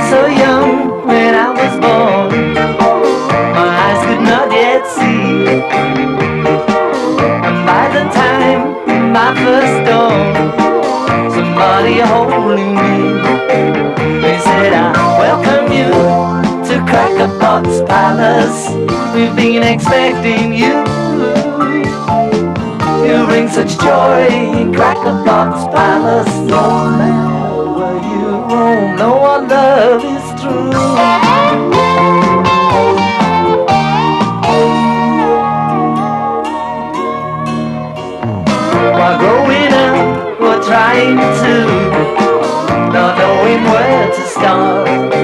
so young when I was born, my eyes could not yet see. And by the time my first dawn, somebody holding me, they said, I welcome you to Cracker Box Palace. We've been expecting you. You bring such joy in Cracker Box Palace. No matter where you roam, no our love is true. While growing up, we're trying to, not knowing where to start.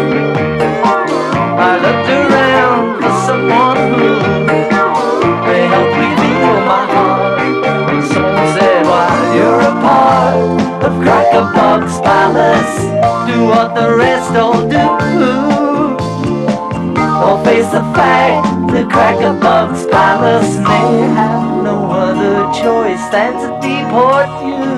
I looked around for someone who may help me feel my heart. And someone said, while you're a part of Cracker Box Palace, do what the rest all do. Don't face the fact that Cracker Box Palace may have no other choice than to deport you.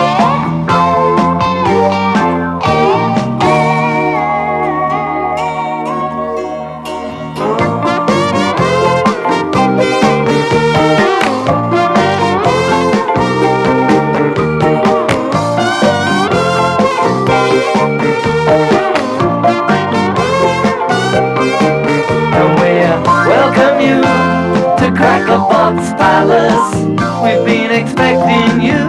Welcome you to Cracker Box Palace. We've been expecting you.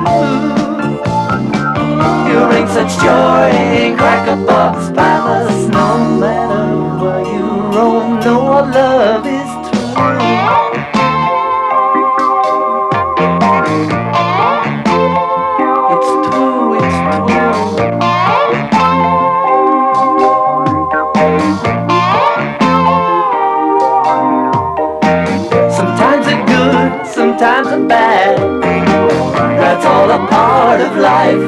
You bring such joy in Cracker Box Palace. No matter where you roam, no our love is true. It's true, it's true. Sometimes I'm bad, that's all a part of life.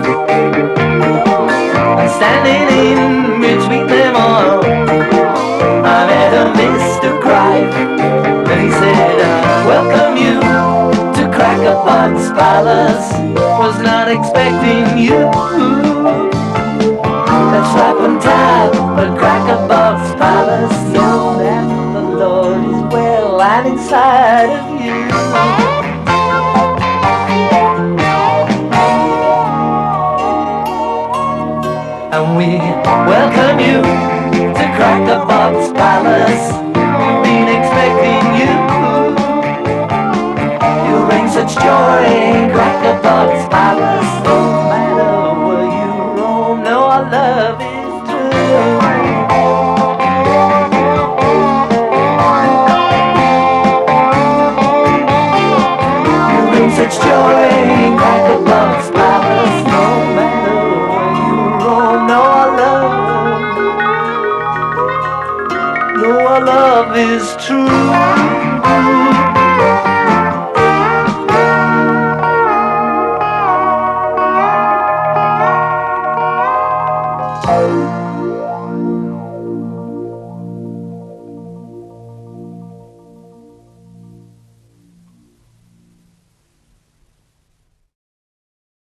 I'm standing in between them all. I met a Mr. Cripe, and he said, I welcome you to Cracker Box Palace. Was not expecting you. That's right on time, but Cracker Box Palace. Know that the Lord is well and inside of you. And we welcome you to Cracker Box Palace. We've been expecting you. You bring such joy in Cracker Box Palace. No matter where you roam, no our love is true. Such joy in Cracker Box Palace. No matter where you roam, no our love, no our love is true.